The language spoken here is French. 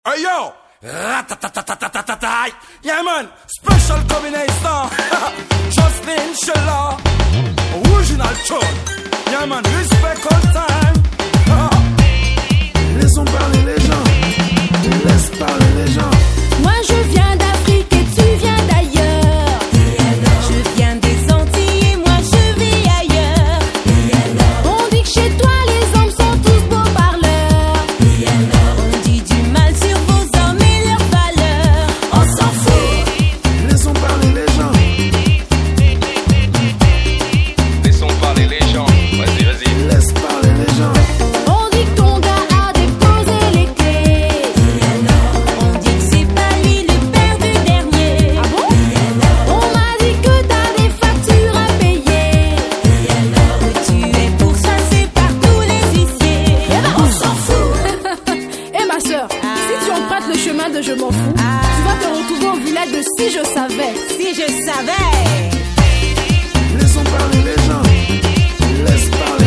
Hey yo! Ratatatatatatatata. Yeah man, special combination. Justin Sheller, original tune. Yeah man, respect all time. Laissons parler les gens. Laisse parler les gens. Moi je viens d'Afrique et tu viens d'ailleurs. Je viens des Antilles et moi je vis ailleurs. On dit que chez toi les hommes sont tous beaux parleurs. On dit du mal sur vos hommes et leurs valeurs. On s'en fout. Laissons parler les gens. Laissons parler les gens. Vas-y, vas-y. Laisse parler les gens. On dit que ton gars a déposé les clés. On dit que c'est pas lui le père du dernier. Ah bon? On m'a dit que t'as des factures à payer. Que tu es pourchassé par tous les huissiers. On s'en fout. Eh ma soeur, si tu empruntes le chemin de je m'en fous, tu vas te retrouver au village de Si je savais. Si je savais. Laissons parler les gens. Laisse parler.